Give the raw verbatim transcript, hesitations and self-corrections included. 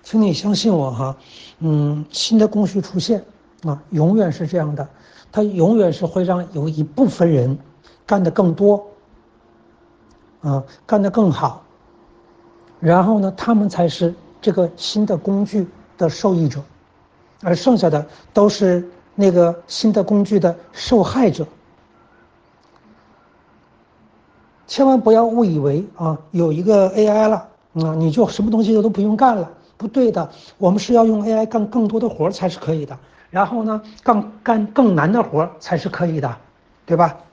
请你相信我哈，嗯，新的工序出现啊，永远是这样的，它永远是会让有一部分人干得更多，啊，干得更好，然后呢，他们才是这个新的工具的受益者，而剩下的都是那个新的工具的受害者。千万不要误以为啊，有一个 A I 了啊，你就什么东西都不用干了。不对的，我们是要用 A I 干更多的活才是可以的。然后呢，更干更难的活才是可以的，对吧？